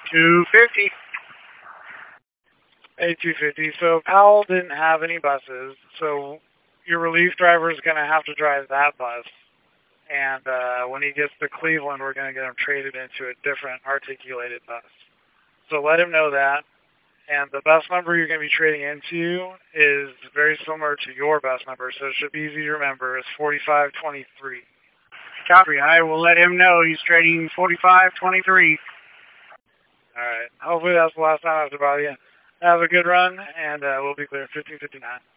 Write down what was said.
250. A250. So Powell didn't have any buses, so your relief driver is going to have to drive that bus. And when he gets to Cleveland, we're going to get him traded into a different articulated bus. So let him know that. And the bus number you're going to be trading into is very similar to your bus number, so it should be easy to remember. It's 4523. Copy. I will let him know he's trading 4523. All right. Hopefully that's the last time I have to bother you. Have a good run, and we'll be clear 1559.